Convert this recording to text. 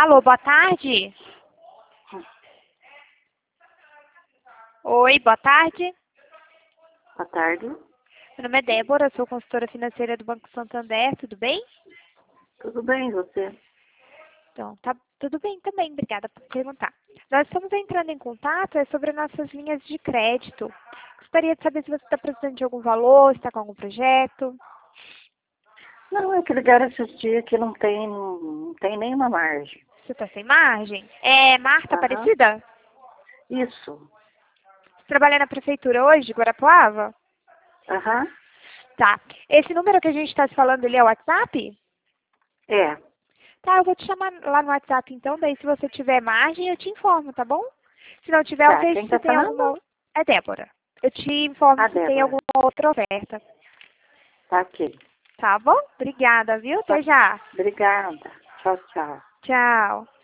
Alô, boa tarde. Oi, boa tarde. Boa tarde. Meu nome é Débora, sou consultora financeira do Banco Santander, tudo bem? Tudo bem, e você? Então, tá tudo bem também, obrigada por perguntar. Nós estamos entrando em contato sobre nossas linhas de crédito. Gostaria de saber se você está precisando de algum valor, se está com algum projeto. Não, é que ligaram esses dias que não tem nenhuma margem. Você está sem margem? É Marta Aham. Aparecida? Isso. Você trabalha na prefeitura hoje, de Guarapuava? Aham. Tá. Esse número que a gente está se falando, ele é o WhatsApp? É. Tá, eu vou te chamar lá no WhatsApp então, daí se você tiver margem, eu te informo, tá bom? Se não tiver, eu Tá. vejo Quem se tá tem falando? alguma... É Débora. Eu te informo A se tem Débora. alguma outra oferta. Tá aqui. Tá bom? Obrigada, viu? Tá. Até já. Obrigada. Tchau, tchau. Tchau.